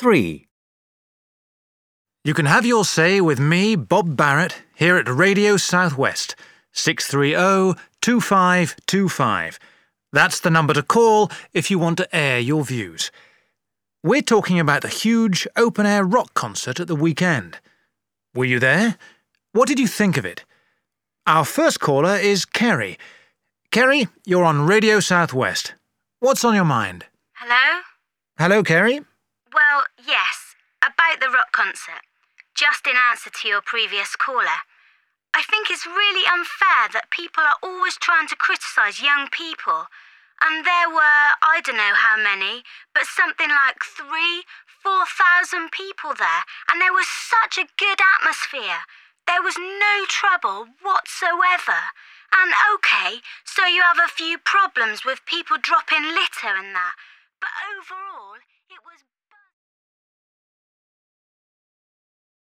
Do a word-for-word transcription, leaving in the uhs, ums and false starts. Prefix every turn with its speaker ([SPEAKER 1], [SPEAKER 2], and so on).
[SPEAKER 1] three.
[SPEAKER 2] You can have your say with me, Bob Barrett, here at Radio Southwest, six three zero, two five two five. That's the number to call if you want to air your views. We're talking about the huge open-air rock concert at the weekend. Were you there? What did you think of it? Our first caller is Kerry. Kerry, you're on Radio Southwest. What's on your mind?
[SPEAKER 3] Hello?
[SPEAKER 2] Hello, Kerry?
[SPEAKER 3] Well, yes, about the rock concert. Just in answer to your previous caller. I think it's really unfair that people are always trying to criticise young people. And there were, I don't know how many, but something like three, four thousand people there, and there was such a good atmosphere. There was no trouble whatsoever. And okay, so you have a few problems with people dropping litter and that, but overall, it was